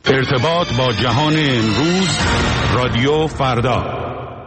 ارتباط با جهان امروز، رادیو فردا.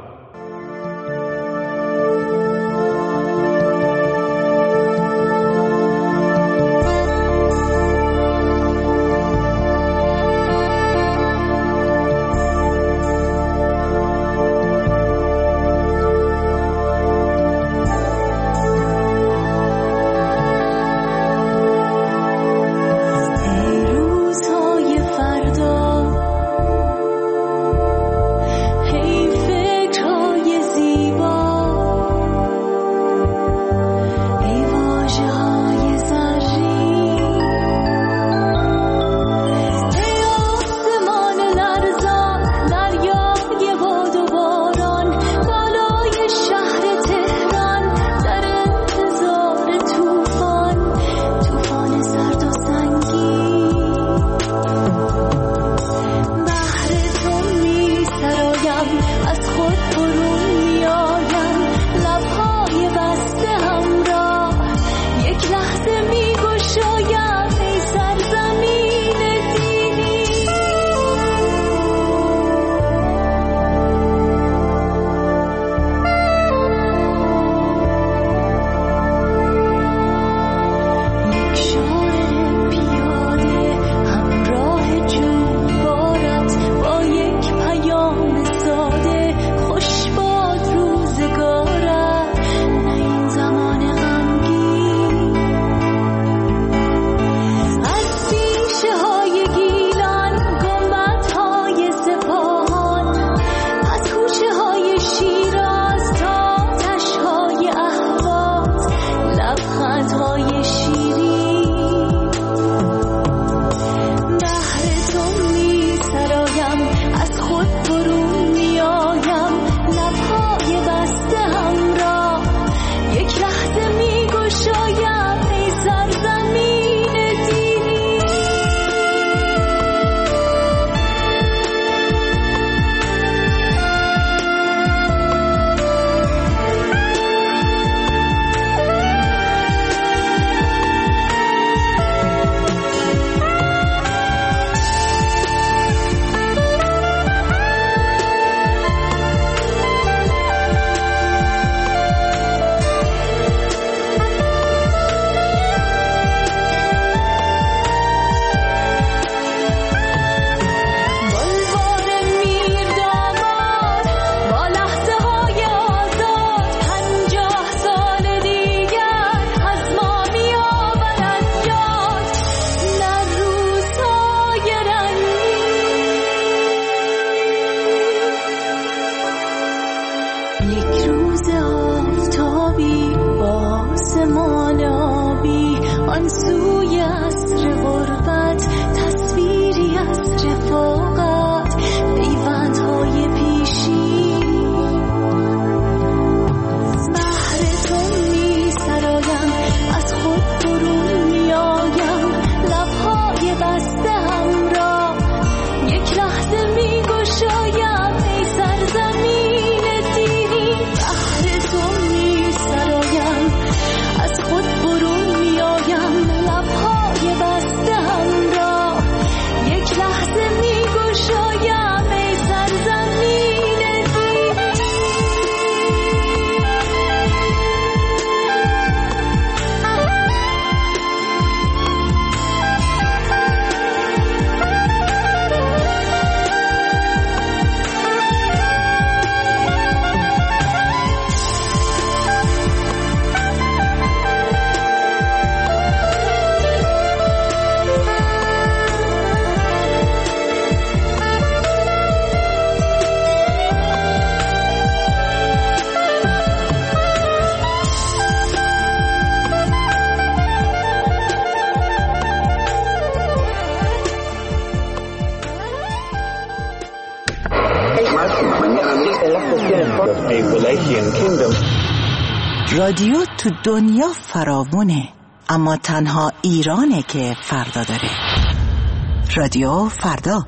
رادیو تو دنیا فراوونه، اما تنها ایرانه که فردا داره. رادیو فردا.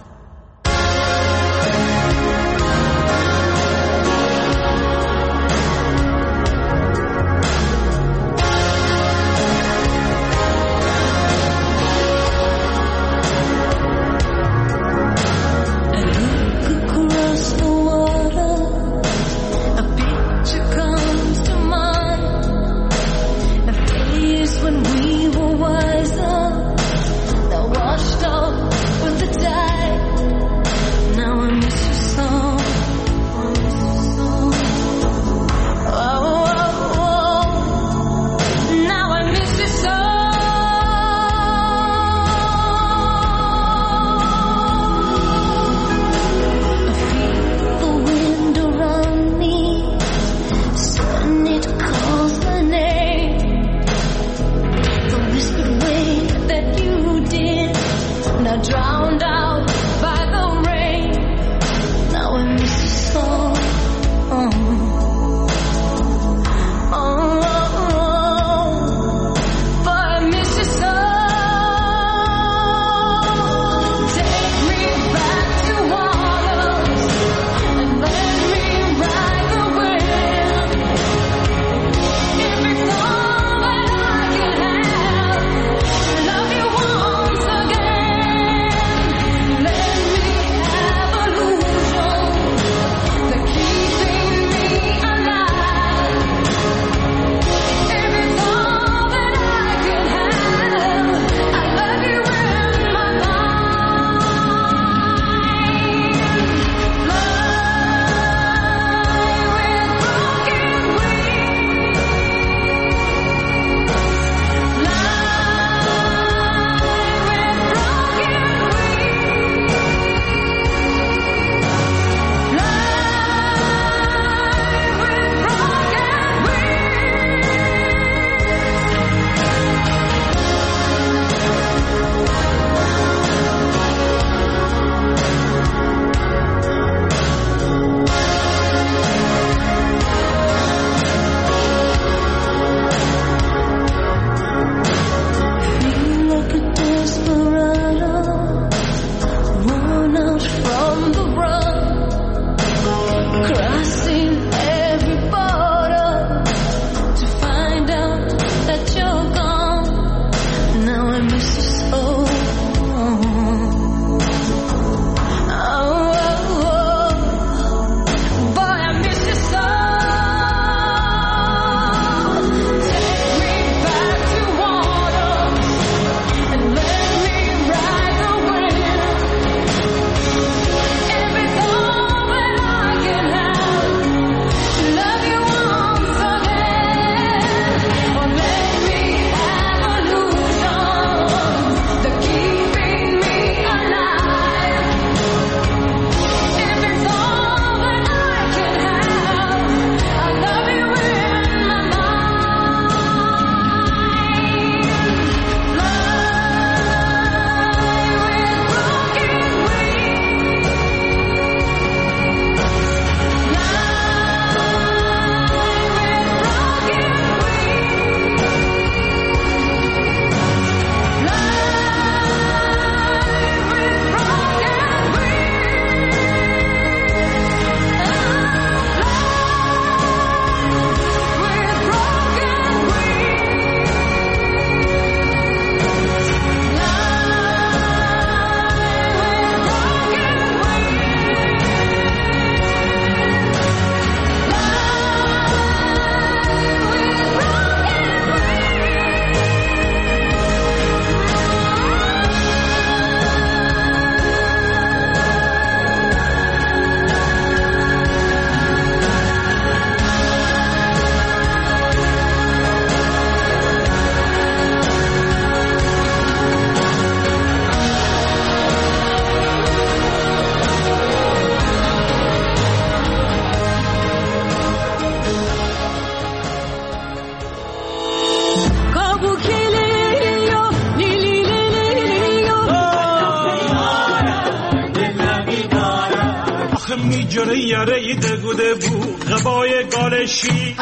میجره یاره دگوده بو غبای گالشی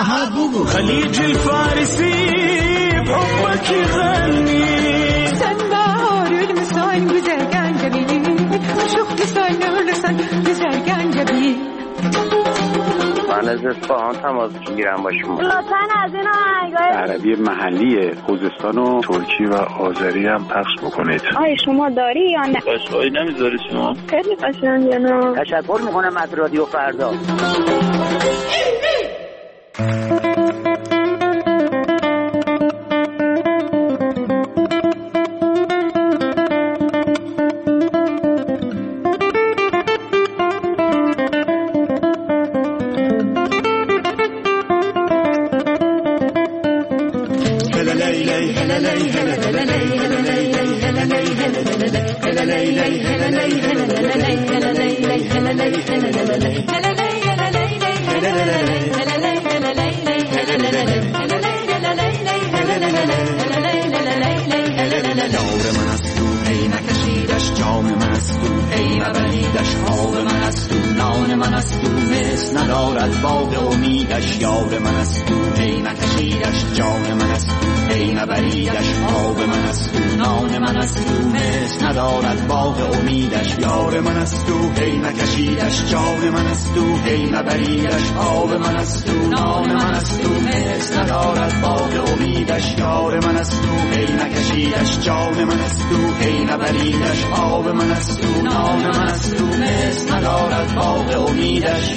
خلیج الفارسی بحبك غني سنبار المساين بزرگان جبیلی شوخ بسای نورسان بزرگان جبیلی من از اصفهان تماس میگیرم با شما. لطفاً از این آهنگای عربی محلی خوزستان و ترکی و آذری هم پخش بکنید. آیا شما داری یا نه؟ قشقایی نمیذاری شما؟ خیلی قشنگه نه. تشکر میکنم از رادیو فردا. است او، ای مبریدش آب من است او، نان من است او، مثل ندارد باغ امیدش. یار من است او، ای مکشیدش جان من است او، ای مبریدش آب من است او، نان من است او، مثل ندارد باغ امیدش. یار من است او، ای مکشیدش جان من است او، ای مبریدش آب من است او، نان من است او، مثل ندارد باغ امیدش. یار من است او، ای مکشیدش جان من است او، ای مبریدش آب من است او، نان من است او، مثل ندارد باغ امیدش.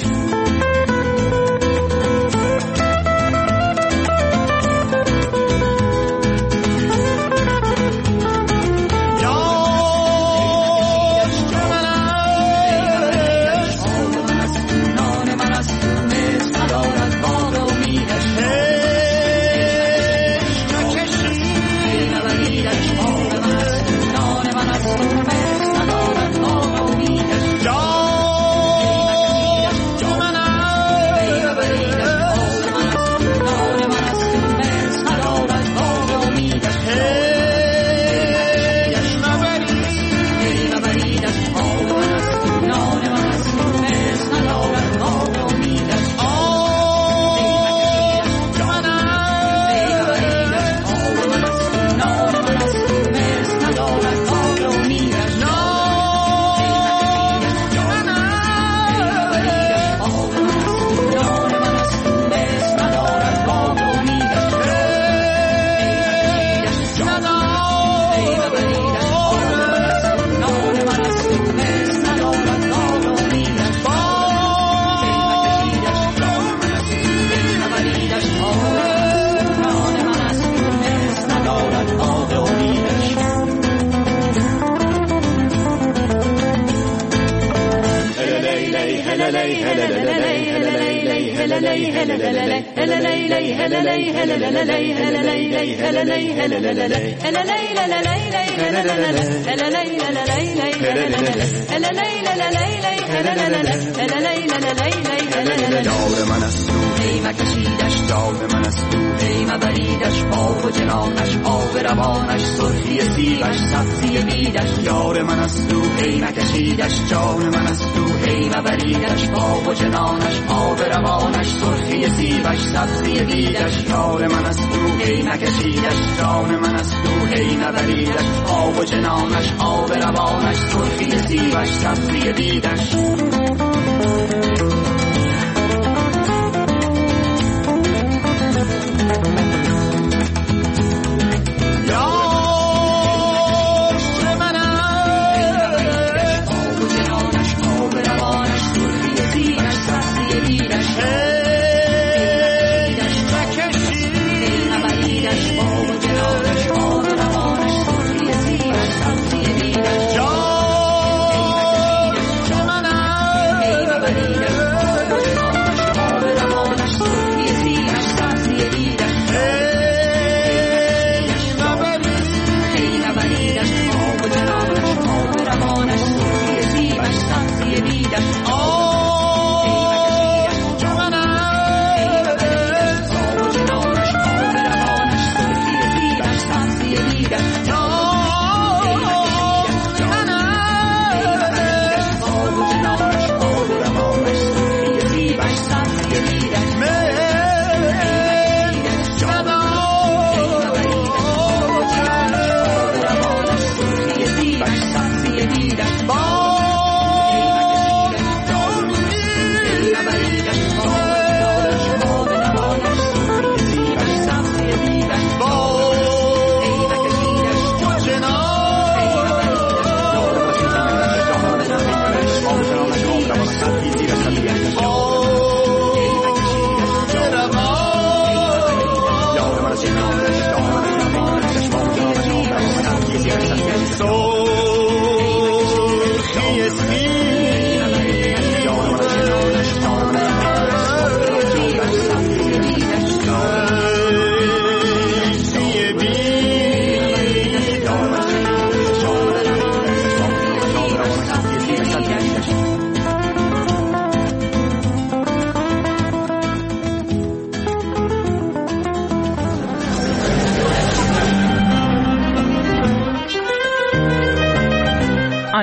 یار من است او، ای مکشیدش جان من است او، ای مبریدش باغ و جنانش، آب روانش، سرخی سیبش، سبزی بیدش. یار من است او، ای مکشیدش جان من است او، ای مبریدش باغ و جنانش، آب روانش، سرخی سیبش، سبزی بیدش. یار من است او، ای مکشیدش جان من است او، ای مبریدش باغ و جنانش، آب روانش، سرخی سیبش، سبزی بیدش.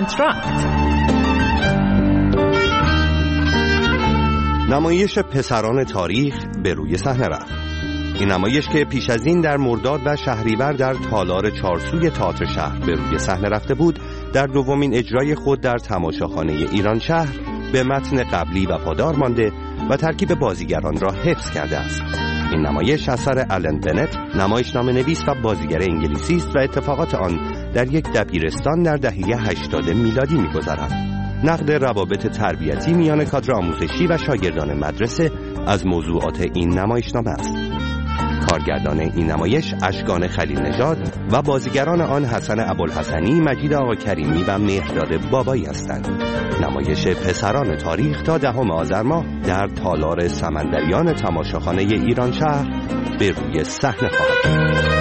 آنتراکت. نمایش پسران تاریخ به روی صحنه رفت. این نمایش که پیش از این در مرداد و شهریور در تالار چارسوی تئاتر شهر به روی صحنه رفته بود، در دومین اجرای خود در تماشاخانه ایران شهر به متن قبلی وفادار مانده و ترکیب بازیگران را حفظ کرده است. این نمایش اثر آلن بنت، نمایشنامه نویس و بازیگر انگلیسی است و اتفاقات آن در یک دبیرستان در دهه 80 میلادی می‌گذرد. نقد روابط تربیتی میان کادر آموزشی و شاگردان مدرسه از موضوعات این نمایشنامه است. کارگردان این نمایش اشکان خلیل نژاد و بازیگران آن حسن ابوالحسنی، مجید آقاکریمی و مهرداد بابایی هستند. نمایش پسران تاریخ تا 10 آذر ماه در تالار سمندریان تماشاخانه ایران شهر به روی صحنه خواهد بود.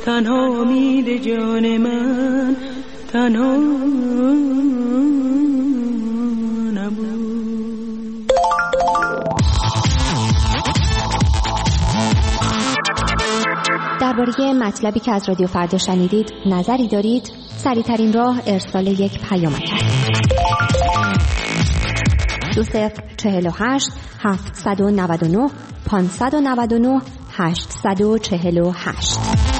تنها امید جان من تنها نبود. درباره مطلبی که از رادیو فردا شنیدید نظری دارید؟ سریع‌ترین راه ارسال یک پیامک است. 2048 799 599 848.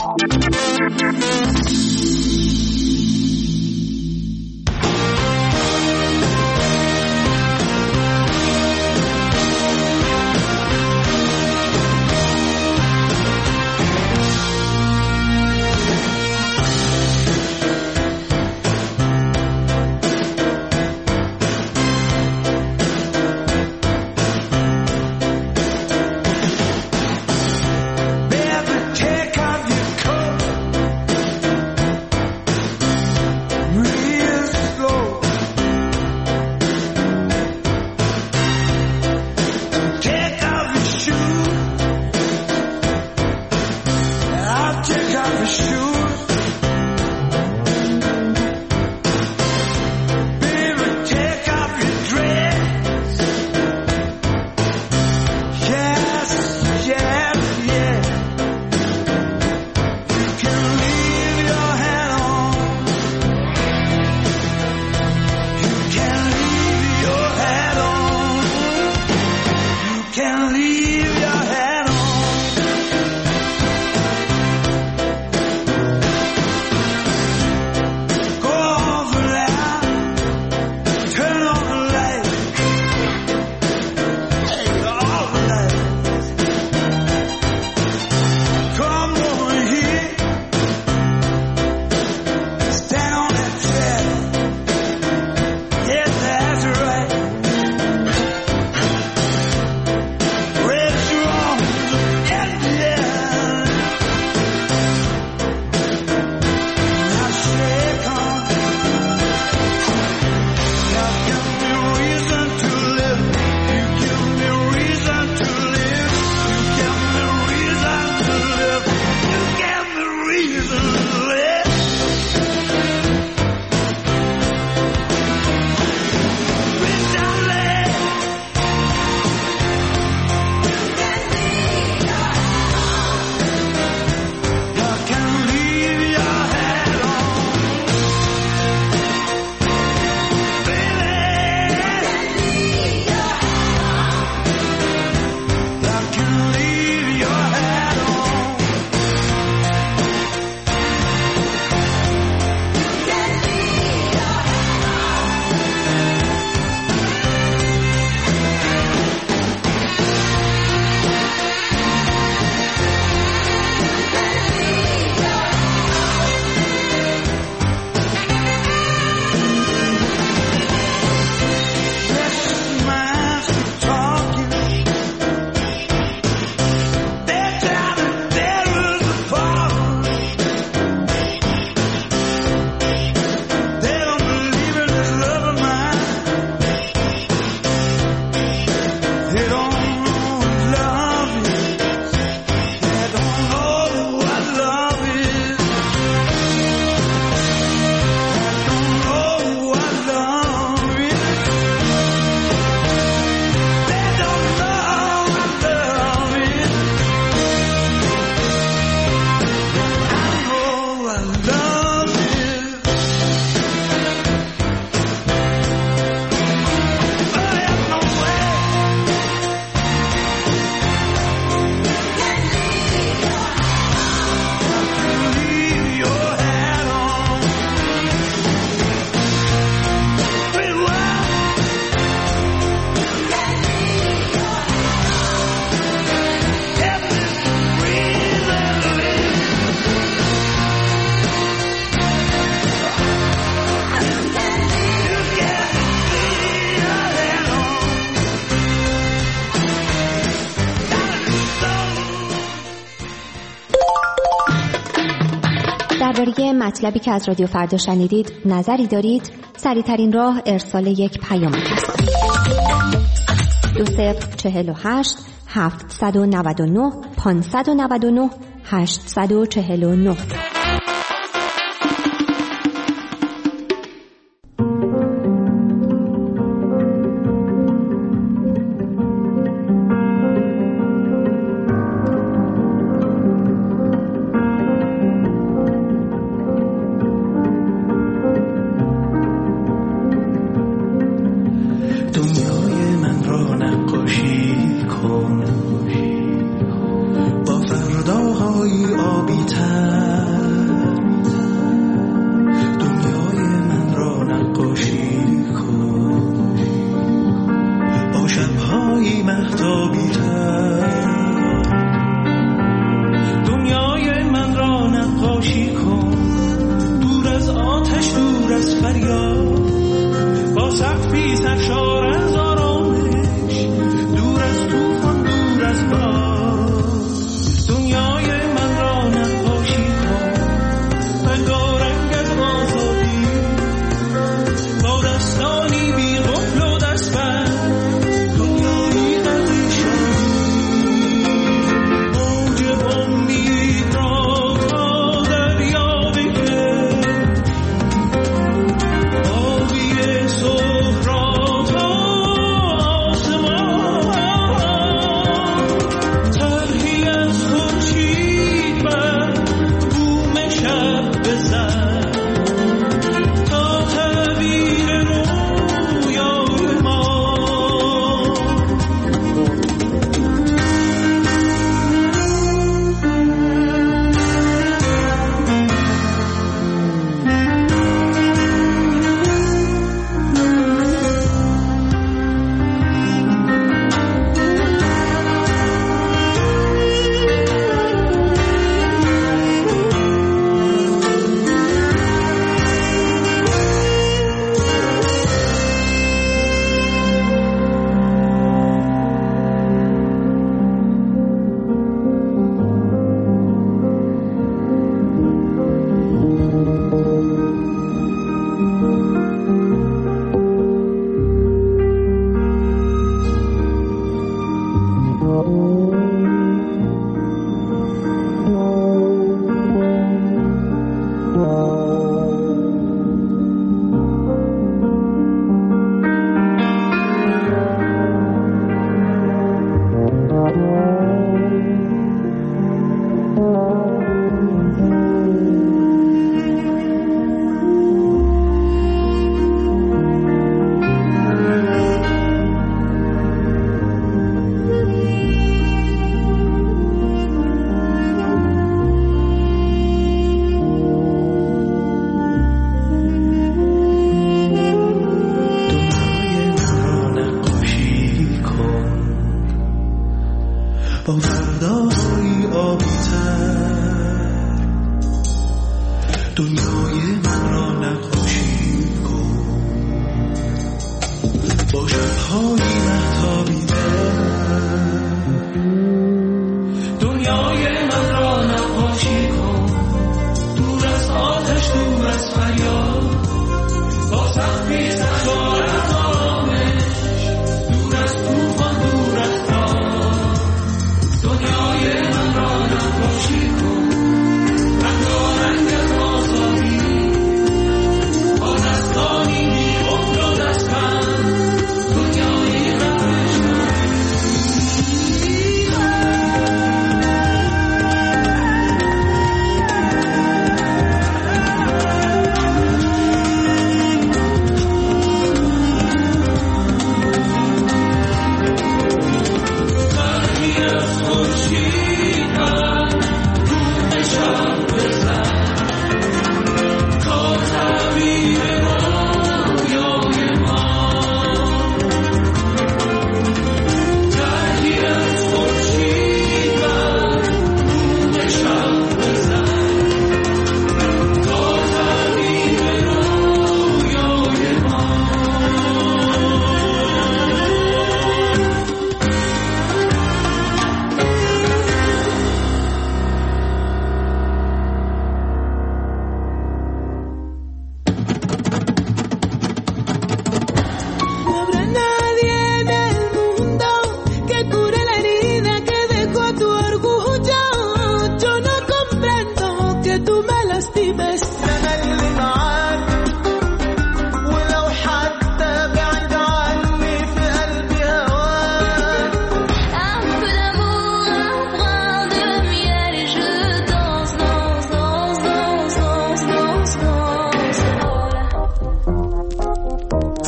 درباره مطلبی که از رادیو فردا شنیدید نظری دارید؟ سریع‌ترین راه ارسال یک پیامک است. 2048 799 599 849. Oh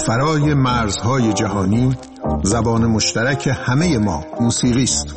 فرای مرزهای جهانی زبان مشترک همه ما موسیقی است.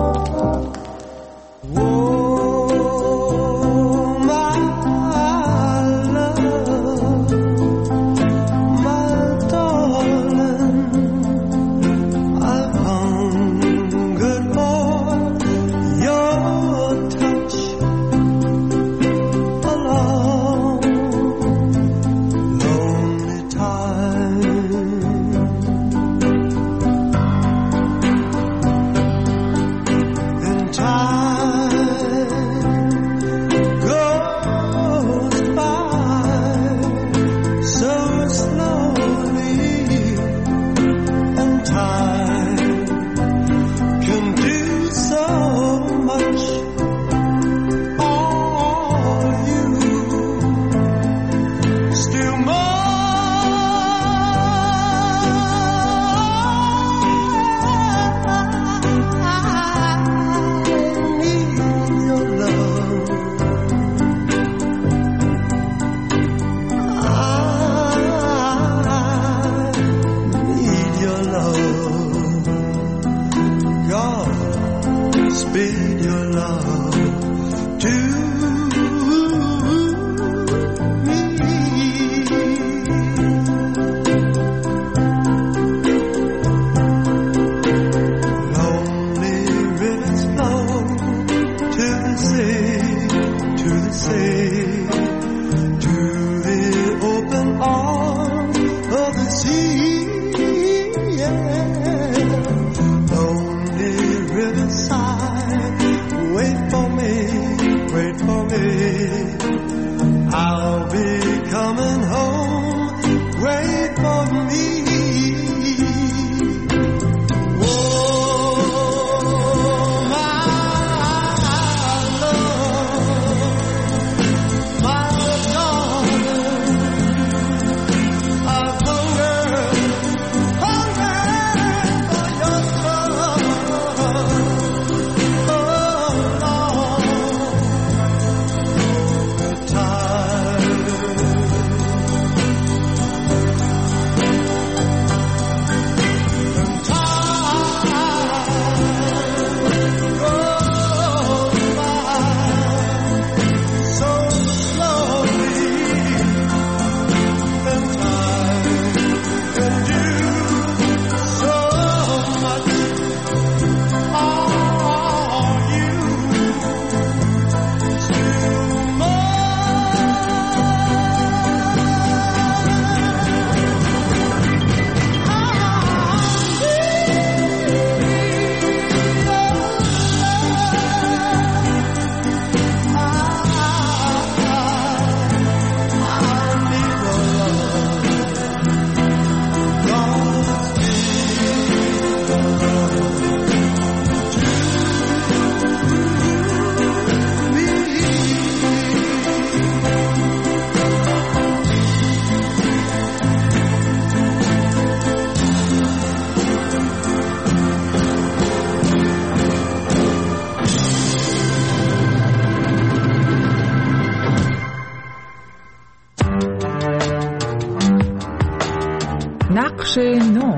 نقش نو.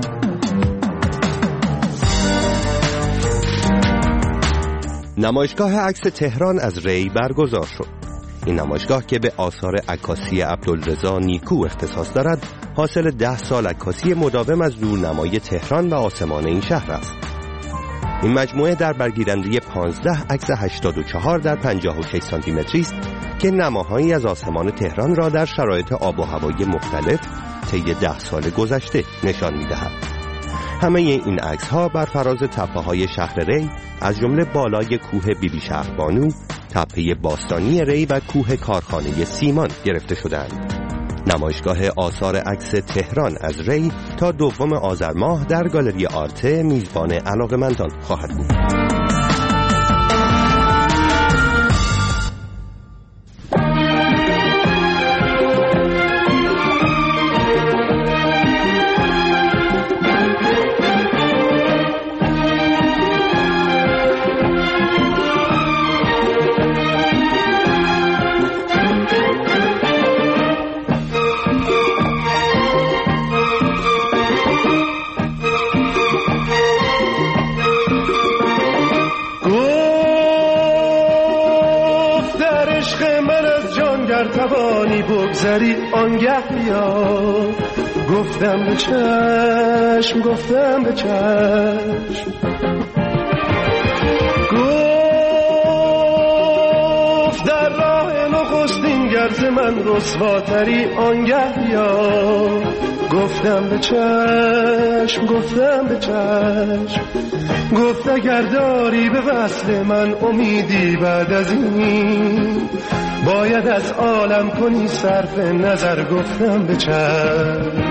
نمایشگاه عکس تهران از ری برگزار شد. این نمایشگاه که به آثار عکاسی عبدالرضا نیکو اختصاص دارد، حاصل 10 سال عکاسی مداوم از دورنمای تهران و آسمان این شهر است. این مجموعه در برگیرنده 15 عکس 84 در 56 سانتی متری است که نماهایی از آسمان تهران را در شرایط آب و هوایی مختلف طی 10 سال گذشته نشان می‌دهد. همه این عکس‌ها بر فراز تپه‌های شهر ری از جمله بالای کوه بیبی شهربانو، تپه باستانی ری و کوه کارخانه سیمان گرفته شدند. نمایشگاه آثار عکس تهران از ری تا 2 آذر ماه در گالری آرته میزبان علاقه‌مندان خواهد بود. عشق من از جان گر توانی بگذری آنگه بیا. گفتم به چشم گفتم به چشم گفت در راه نخستین گرز من رسواتری آنگه بیا. گفتم به چشم گفتم به چشم گفت اگر داری به وصل من امیدی بعد از این باید از عالم کنی صرف نظر. گفتم به چشم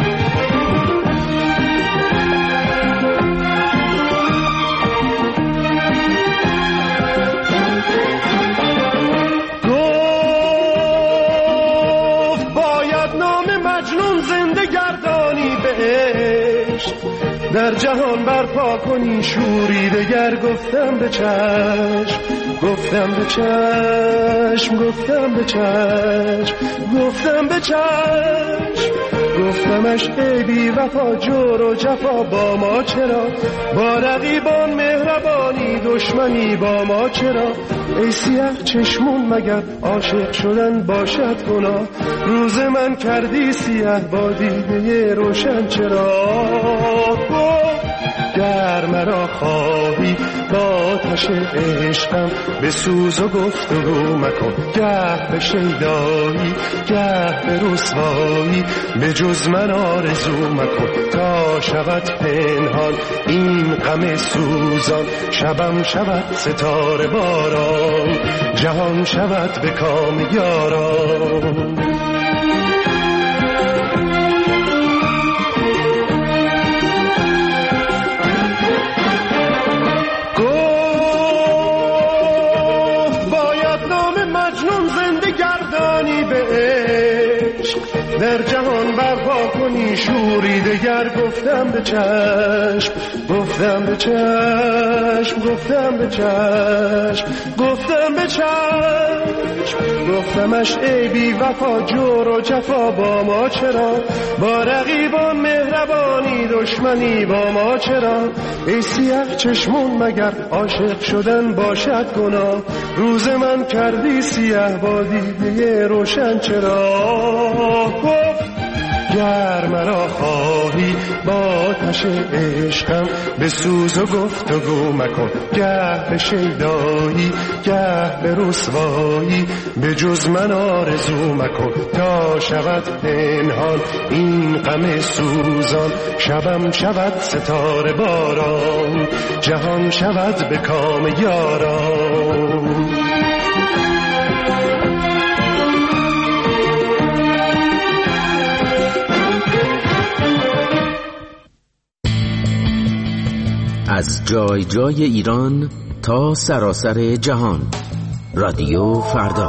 در جهان برپا کنی شوری دگر. گفتم به چشم گفتم به چشم گفتم به چشم گفتم به چشم گفتمش ای بی وفا جور و جفا با ما چرا؟ با رقیبان مهربانی دشمنی با ما چرا؟ ای سیاه چشمون مگر عاشق شدن باشد گناه؟ روز من کردی سیاه با دیده روشن چرا؟ گر مرا خواهی با آتش عشقم به سوز و گفتگو مکن. گه به شیدایی گه به رسوایی به جز من آرزو مکن. تا شود پنهان این غم سوزان شبم شود ستاره باران جهان شود به کام یاران. در جهان برپا کنی شوری دگر. گفتم به چشم گفتم به چشم گفتم به چشم گفتم به چشم گفتمش ای بی وفا جور و جفا با ما چرا؟ با رقیبان مهربانی دشمنی با ما چرا؟ ای سیاه چشمون مگر عاشق شدن باشد گناه؟ روز من کردی سیاه با دیده روشن چرا؟ گر مرا خواهی با آتش عشقم به سوز و گفتگو مکن. گه به شیدایی گه به رسوایی به جز من آرزو مکن. تا شود پنهان این غم سوزان شبم شود ستاره باران جهان شود به کام یاران. از جای جای ایران تا سراسر جهان. رادیو فردا.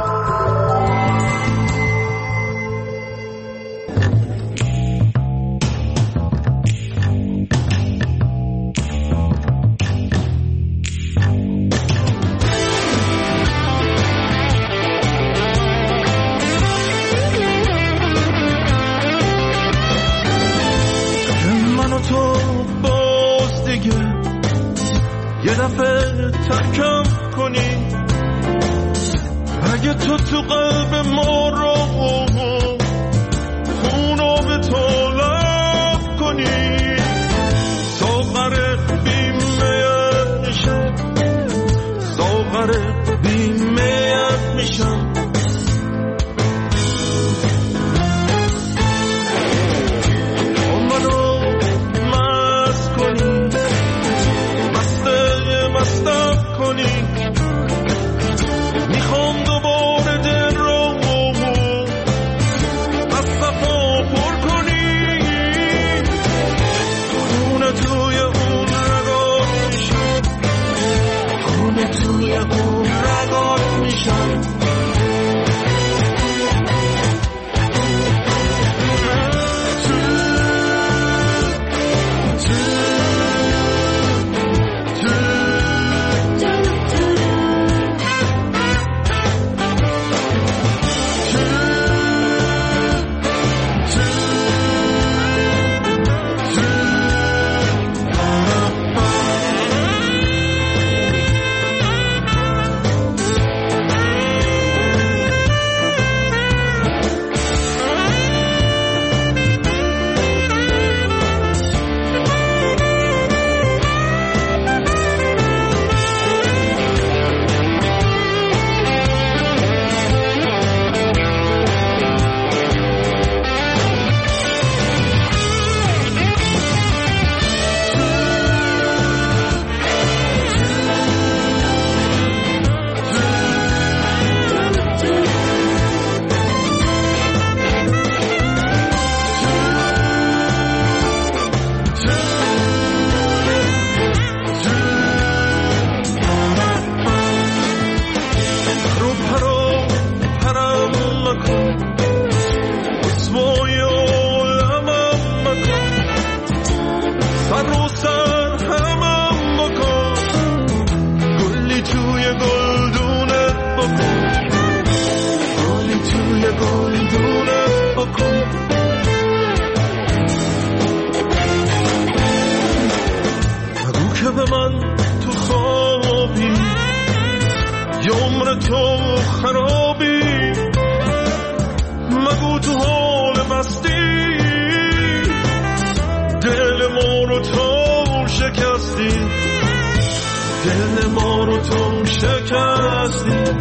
شکستی، دل ما رو تو شکستی.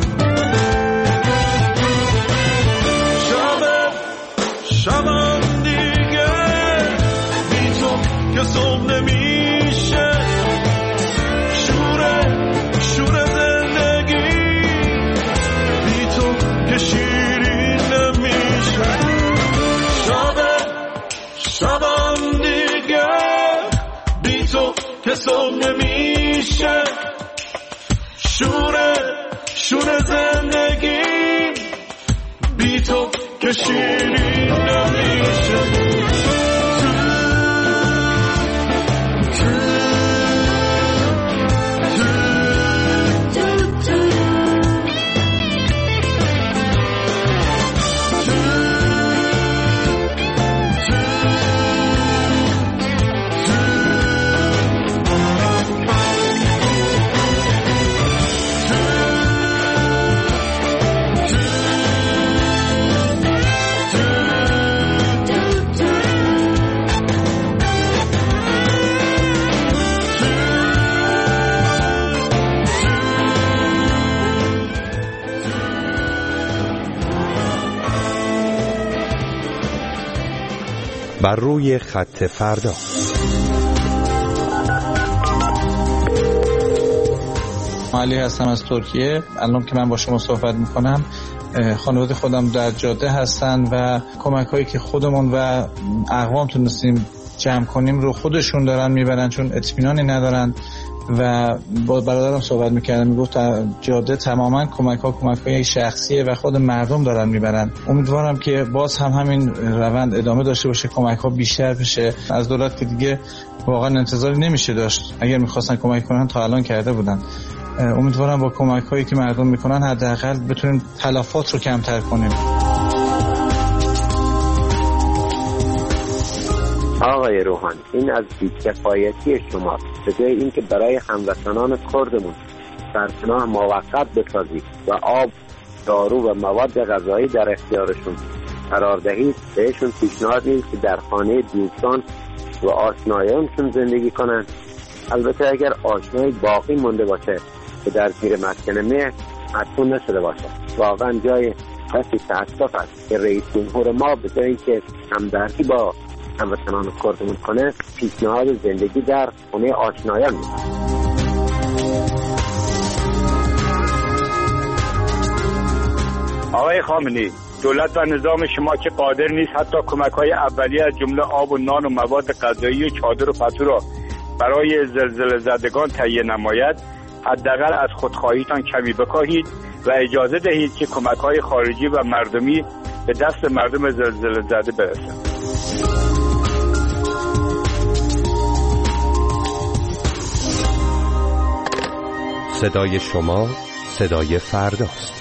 شبم دیگه بی تو که صبح نمیشه، شور زندگی بی تو که شیرین نمیشه. شبم دیگه بی تو که صبح نمیشه، شور زندگی بی تو که شیرین نمیشه. بر روی خط فردا. علی هستم از ترکیه. الان که من با شما صحبت میکنم خانواده خودم در جاده هستن و کمک هایی که خودمون و اقوام تونستیم جمع کنیم رو خودشون دارن میبرن، چون اطمینانی ندارن. و با برادرم صحبت میکردم، میگفت جاده تماما کمک های شخصیه و خود مردم دارن میبرن. امیدوارم که باز هم همین روند ادامه داشته باشه، کمک ها بیشتر بشه. از دولت که دیگه واقعا انتظاری نمیشه داشت، اگر میخواستن کمک کنن تا الان کرده بودن. امیدوارم با کمک هایی که مردم میکنن حداقل بتونیم تلفات رو کمتر کنیم. آقای روحانی، این از بی‌کفایتی شماست. به جای اینکه برای هموطنان کردمون سرپناه موقت بسازید و آب، دارو و مواد غذایی در اختیارشون قرار دهید، بهشون پیشنهاد میدید که در خانه دوستان و آشنایانشون زندگی کنند. البته اگر آشنایی باقی مونده باشه که در زیر مسکن مهر مدفون نشده باشه. واقعا جای بسی تأسف است که رئیس جمهور ما به جایی که همدردی با هموطنان کردمون کنه، پیشنهاد زندگی در خونه آشنایان میده. آقای خامنه‌ای، دولت و نظام شما که قادر نیست حتی کمک‌های اولیه از جمله آب و نان و مواد غذایی و چادر و پتو را برای زلزله زدگان تهیه نماید، حداقل از خودخواهیتان کمی بکاهید و اجازه دهید که کمک‌های خارجی و مردمی به دست مردم زلزله زده برسد. صدای شما صدای فرداست.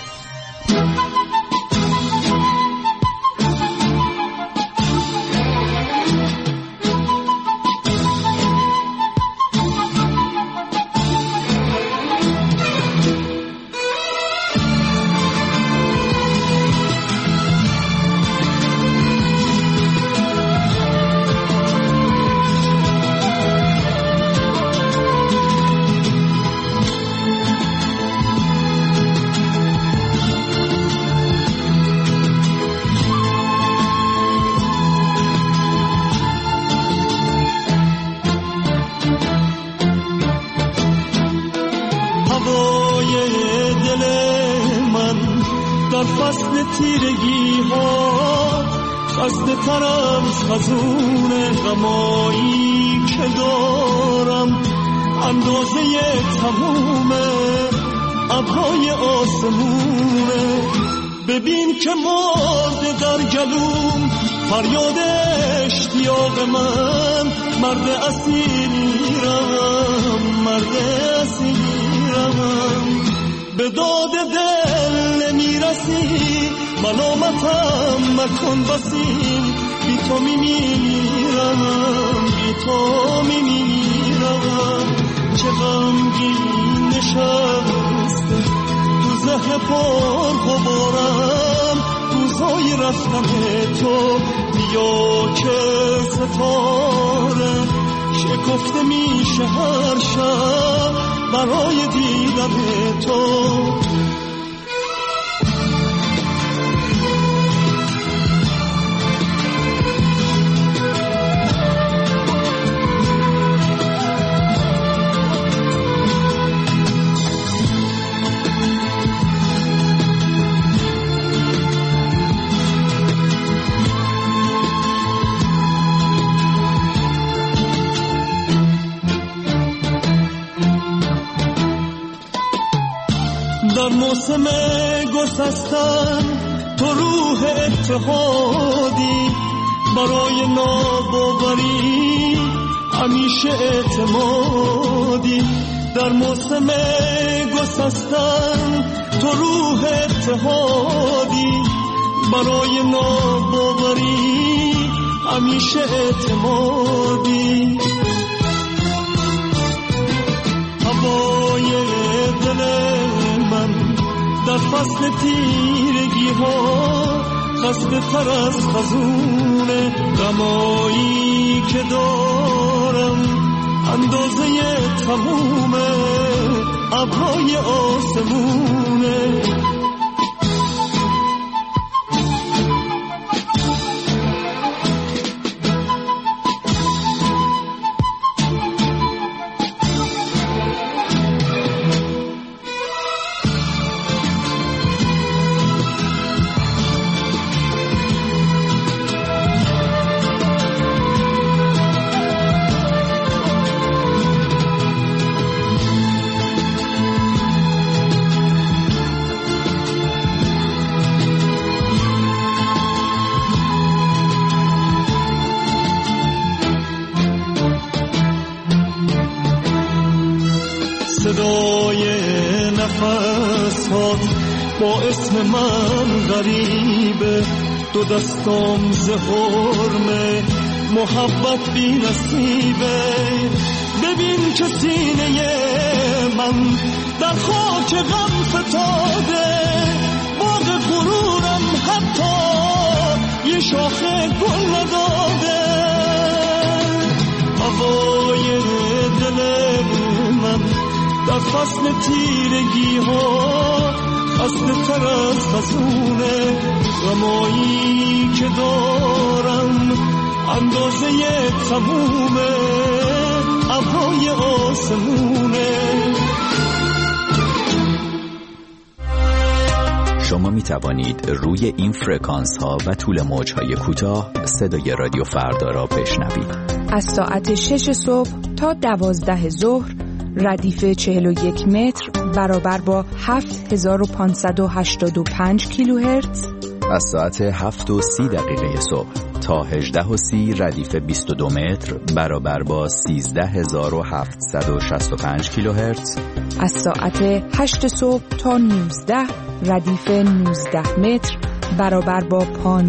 تیرگی ها خسته ترم خزون غمایی که دارم، اندازه تموم ابرهای آسمونه. ببین که مرد در گلوم فریاد اشتیاق من، مرد اسیرم، مرد اسیرم. به داد دل نمیرسی، ملامتم مکن بسی، بی تو میمیرم، بی تو میمیرم. چه غمگین نشسته تو ذهن پر غبارم، روزای رفتن تو بیا که ستاره شکل گفته میشه هر شب برای دیدن تو. در موسم گسستن تو روح اتحادی، برای ناباوری همیشه اعتمادی. در موسم گسستن تو روح اتحادی، برای ناباوری همیشه اعتمادی. هوای دل من در فصل تیرگی ها خسته تر از خزونه، غمایی که دارم اندازه تموم ابرهای آسمونه. صدای نفس هات با اسم من غریبه، دو دستام زهرمه محبت بی نصیبه. ببین که سینه من در خاک غم فتاده، باغ غرورم حتی یه شاخه گل نداده. هوای دل من در فصل تیرگی ها خسته تر از خزونه، غمایی که دارم اندازه تموم ابرهای آسمونه. شما می توانید روی این فرکانس ها و طول موج های کوتاه صدای رادیو فردا را بشنوید. از ساعت 6 صبح تا 12 ظهر ردیف 41 متر برابر با 7585 کیلوهرتز. از ساعت 7:30 صبح تا 18:30 ردیف 22 متر برابر با 13765 کیلوهرتز. از ساعت 8 صبح تا 19 ردیف 19 متر برابر با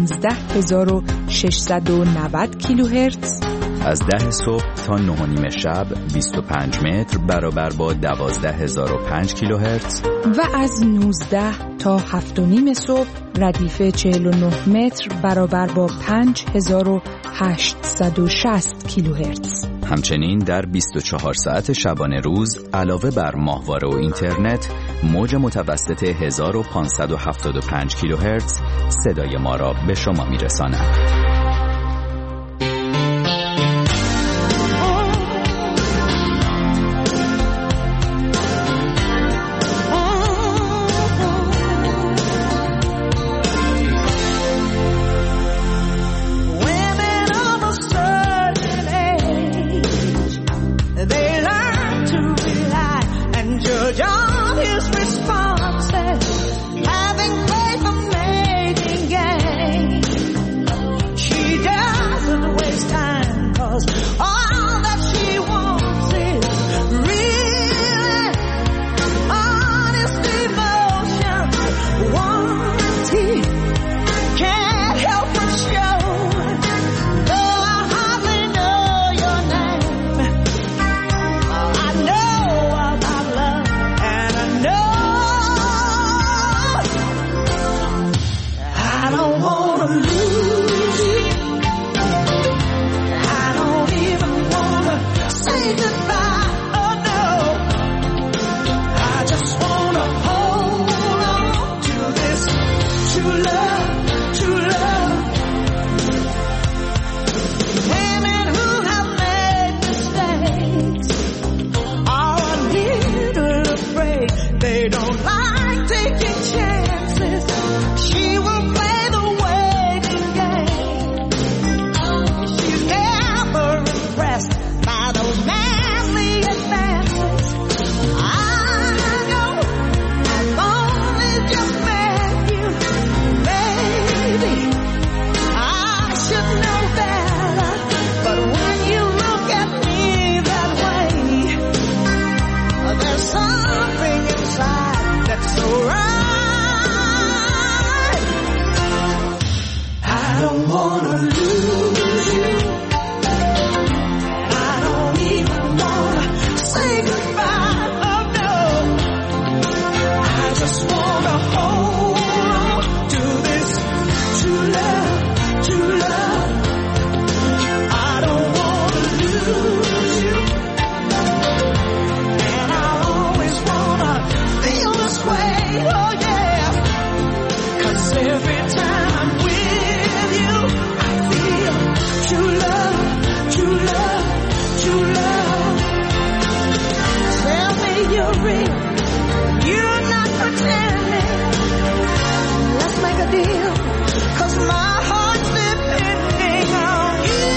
15690 کیلوهرتز. از 10 صبح تا 9:30 شب 25 متر برابر با 12005 کیلوهرتز. و از 19 تا 7:30 صبح ردیف 49 متر برابر با 5860 کیلوهرتز. همچنین در 24 ساعت شبانه روز علاوه بر ماهواره و اینترنت موج متوسط 1575 کیلوهرتز صدای ما را به شما میرساند. true love, true love. Women who have made mistakes are a little afraid. They don't like taking chances. She will play the waiting game. She's never impressed by those manly advances. I know I've only just met you, baby. I should know better, but when you look at me that way, there's something inside that's so right. I don't wanna lose you, and I don't even wanna say goodbye. Oh no, I just wanna hold on to this true love, true love. I don't wanna lose you, and I always wanna feel this way. Oh yeah, 'cause every time I'm with you, I feel true love, true love, true love. Tell me you're real, you're not pretending. Let's make a deal, 'cause my heart's depending on you.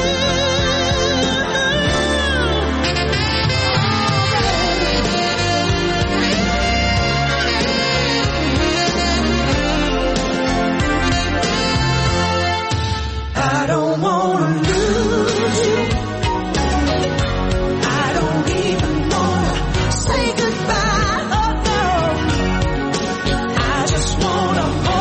I don't wanna lose you, I don't even wanna say goodbye. Oh no, I just wanna hold